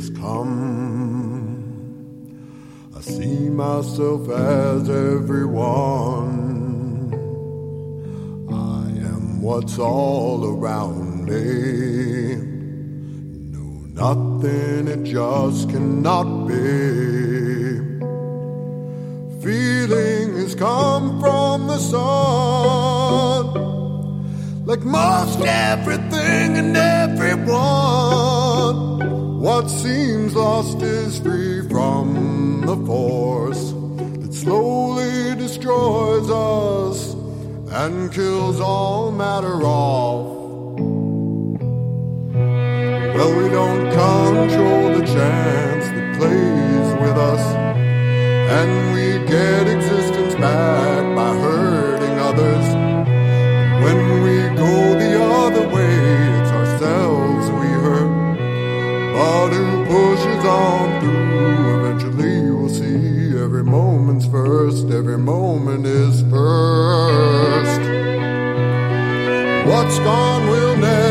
has come. I see myself as everyone. I am what's all around me. No, nothing, it just cannot be. Feeling has come from the sun. Like most everything and everyone, what seems lost is free from the force that slowly destroys us and kills all matter off. Well, we don't control the chance that plays with us, and we get existence back by hurting others. When we go the other way, it's ourselves we hurt. But who pushes on through, eventually we'll see. Every moment's first, every moment is first. What's gone will never